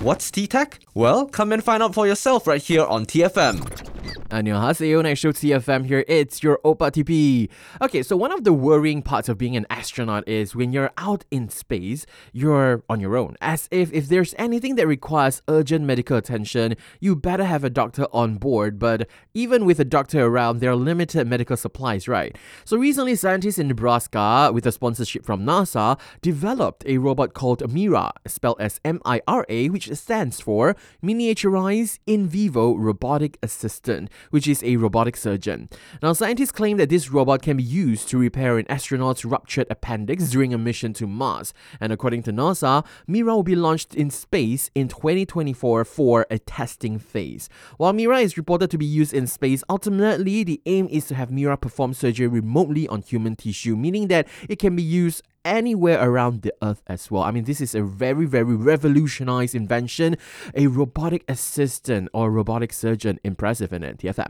What's T-Tech? Well, come and find out for yourself right here on TFM. 안녕하세요. Next show TFM here. It's your Oppa TP. Okay, so one of the worrying parts of being an astronaut is when you're out in space, you're on your own. As if there's anything that requires urgent medical attention, you better have a doctor on board. But even with a doctor around, there are limited medical supplies, right? So recently, scientists in Nebraska, with a sponsorship from NASA, developed a robot called Mira, spelled as MIRA, which stands for Miniaturized In Vivo Robotic Assistant, which is a robotic surgeon. Now, scientists claim that this robot can be used to repair an astronaut's ruptured appendix during a mission to Mars. And according to NASA, Mira will be launched in space in 2024 for a testing phase. While Mira is reported to be used in space, ultimately the aim is to have Mira perform surgery remotely on human tissue, meaning that it can be used anywhere around the earth as well. I mean, this is a very, very revolutionized invention. A robotic assistant or robotic surgeon. Impressive, isn't it? TFM.